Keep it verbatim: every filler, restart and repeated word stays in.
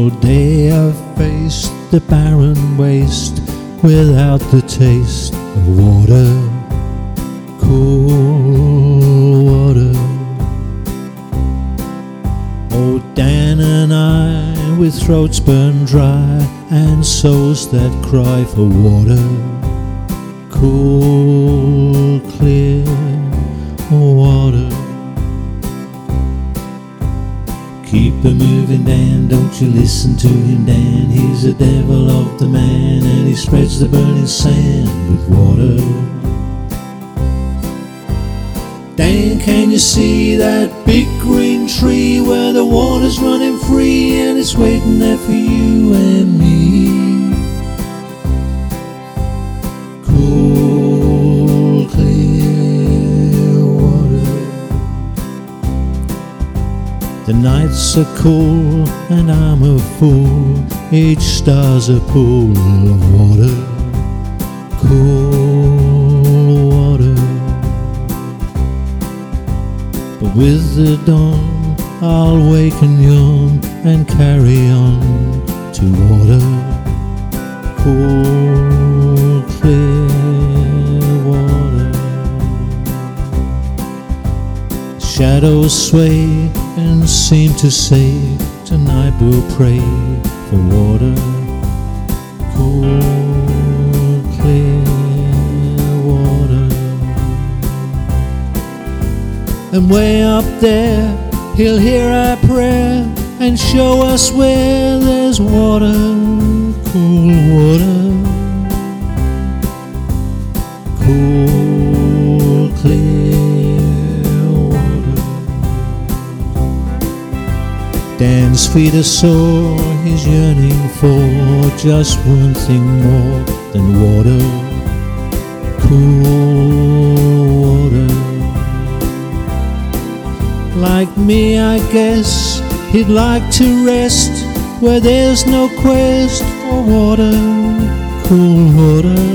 All day I've faced the barren waste without the taste of water, cool water. Oh, Dan and I, with throats burned dry and souls that cry for water, cool, clear water. Keep it moving, Dan, don't you listen to him, Dan. He's the devil of the man, and he spreads the burning sand with water. Dan, can you see that big green tree where the water's running free and it's waiting there for you and me? Cool, clear water. The nights are cool and I'm a fool. Each star's a pool of water, cool water. But with the dawn I'll wake and yawn and carry on to water, cool, clear water. Shadows sway and seem to say, tonight we'll pray for water, cool, clear water. And way up there he'll hear our prayer and show us where there's water, cool water, cool, clear water. Dan's feet are sore, he's yearning for just one thing more than water, cool water. Like me, I guess, he'd like to rest where there's no quest for water, cool water,